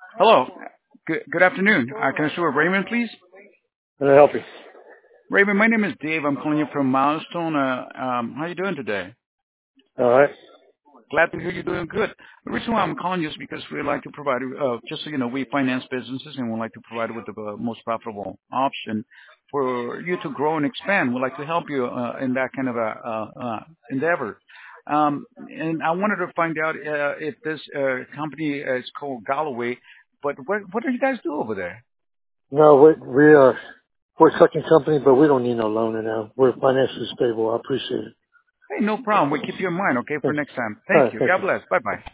Hello. Good afternoon. Can I speak with Raymond, please? Can I help you? Raymond, my name is Dave. I'm calling you from Milestone. How you doing today? All right. Glad to hear you're doing good. The reason why I'm calling you is because we'd like to provide, just so you know, we finance businesses and we'd like to provide you with the most profitable option for you to grow and expand. We'd like to help you in that kind of endeavor. And I wanted to find out if this company is called Galloway, but what do you guys do over there? No, we are we're a trucking company, but we don't need no loan now. We're financially stable. I appreciate it. Hey, no problem. We keep you in mind, okay, for Thank next time. you. All Thank right. you. Thank God you. bless. Bye-bye.